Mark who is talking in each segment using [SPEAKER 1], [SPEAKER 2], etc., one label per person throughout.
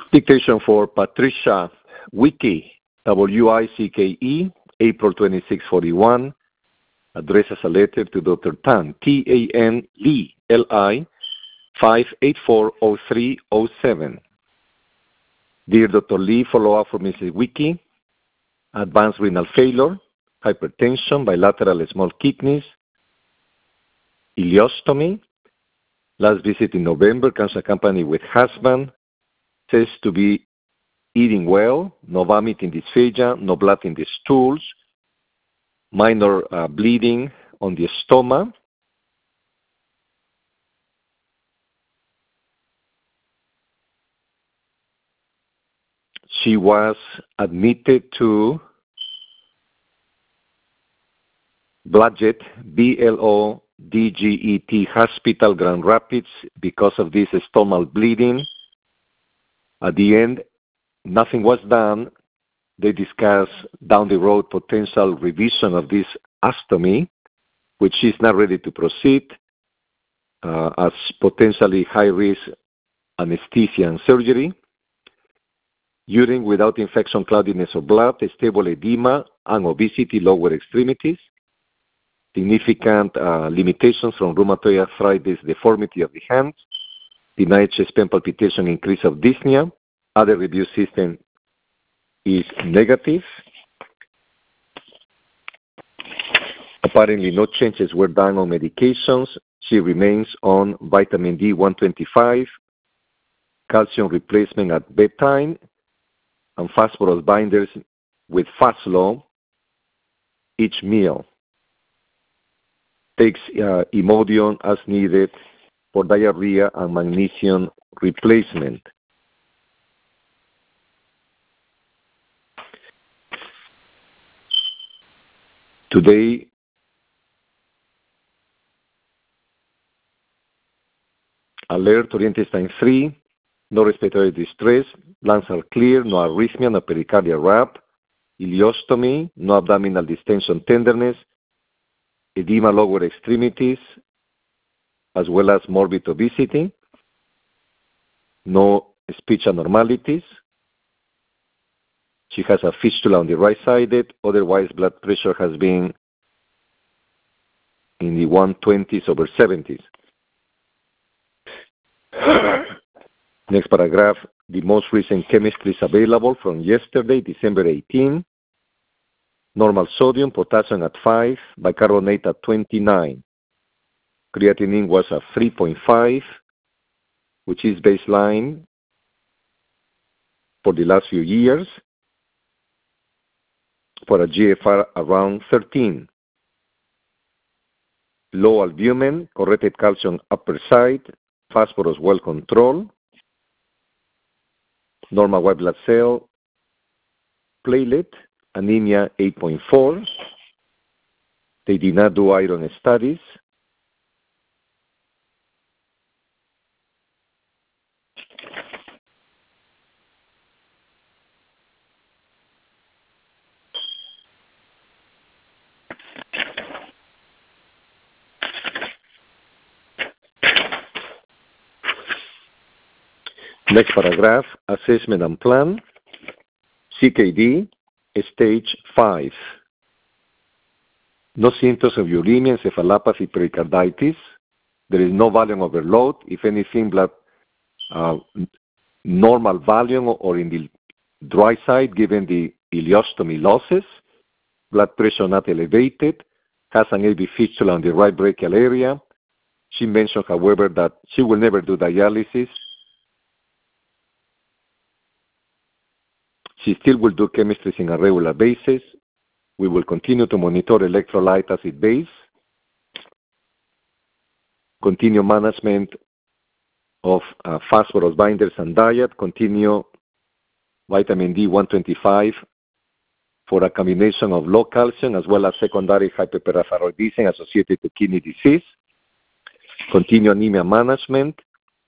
[SPEAKER 1] Dictation for Patricia Wicke, W-I-C-K-E, April 2641. Address as a letter to Dr. Tan, T-A-N, Lee, L-I, 5840307. Dear Dr. Lee, follow-up for Mrs. Wicke. Advanced renal failure, hypertension, bilateral small kidneys, ileostomy. Last visit in November comes accompanied with husband. Says to be eating well, no vomiting dysphagia, no blood in the stools, minor bleeding on the stomach. She was admitted to Blodgett, B-L-O-D-G-E-T Hospital, Grand Rapids, because of this stomach bleeding. At the end, nothing was done. They discussed down the road potential revision of this ostomy, which she's not ready to proceed, as potentially high-risk anesthesia and surgery. Urine without infection, cloudiness of blood, stable edema, and obesity, lower extremities. Significant limitations from rheumatoid arthritis, deformity of the hands. Denied chest pain, palpitation, increase of dyspnea. Other review system is negative. Apparently no changes were done on medications. She remains on vitamin D 125, calcium replacement at bedtime, and phosphorus binders with Faslow each meal. Takes Imodium as needed for diarrhea and magnesium replacement. Today, alert, intestine free, no respiratory distress, lungs are clear, no arrhythmia, no pericardial rap, ileostomy, no abdominal distension, tenderness, edema lower extremities, as well as morbid obesity, no speech abnormalities. She has a fistula on the right side. Otherwise, blood pressure has been in the 120s over 70s. Next paragraph, the most recent chemistries available from yesterday, December 18. Normal sodium, potassium at 5, bicarbonate at 29. Creatinine was at 3.5, which is baseline for the last few years, for a GFR around 13. Low albumin, corrected calcium upper side, phosphorus well controlled, normal white blood cell, platelet, anemia 8.4. They did not do iron studies. Next paragraph, assessment and plan. CKD, stage 5. No symptoms of uremia, encephalopathy, pericarditis. There is no volume overload. If anything, blood normal volume or in the dry side given the ileostomy losses. Blood pressure not elevated. Has an AV fistula on the right brachial area. She mentioned, however, that she will never do dialysis. She still will do chemistries on a regular basis. We will continue to monitor electrolyte acid base, continue management of phosphorus binders and diet, continue vitamin D 125 for a combination of low calcium as well as secondary hyperparathyroidism associated with kidney disease, continue anemia management,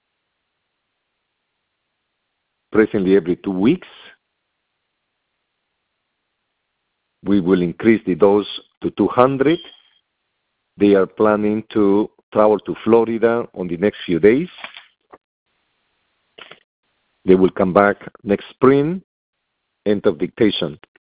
[SPEAKER 1] presently every 2 weeks. We will increase the dose to 200. They are planning to travel to Florida on the next few days. They will come back next spring. End of dictation.